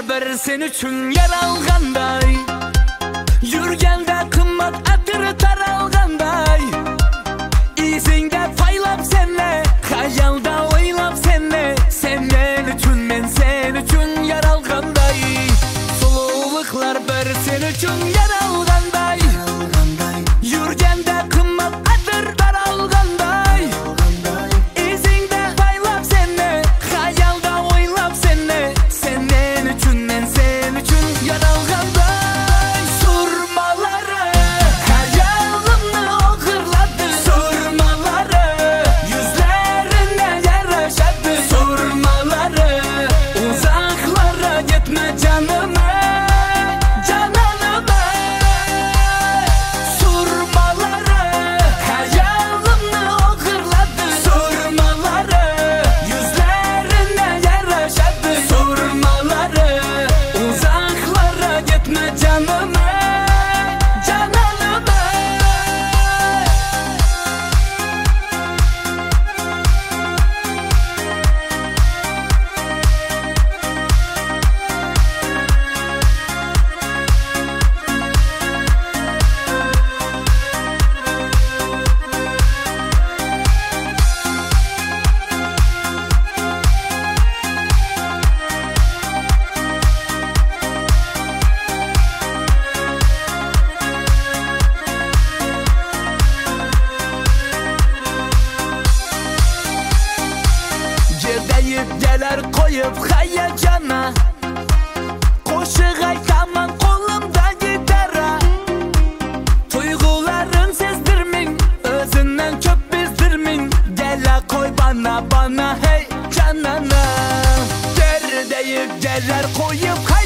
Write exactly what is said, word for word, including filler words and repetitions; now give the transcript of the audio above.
bir sen üçün yaralganday, yürgende kımmat atır taralganday. İzinde faylap senle, hayalda oylap senle, senden üçün men sen üçün yaralganday. Sululuklar bir sen üçün yaralganday, yürgende kımmat atır taralganday. İzinde faylap senle, hayalda oylap senle, senden üçün men sen üçün yaralganday. Surmaları hayalımı okırladı, surmaları yüzlerine yaraşadı, surmaları uzaklara gitme canıma, cananıma. Surmaları hayalımı okırladı, surmaları yüzlerine yaraşadı, surmaları uzaklara gitme canıma, cananıma. Yerdeyip gelir koyup hayacana, koşu aytaman kolumda gitara. Duyguların sezdirmin, özünden köp bizdirmin, gele koy bana bana hey canana. Yerdeyip gelir koyup hayacana,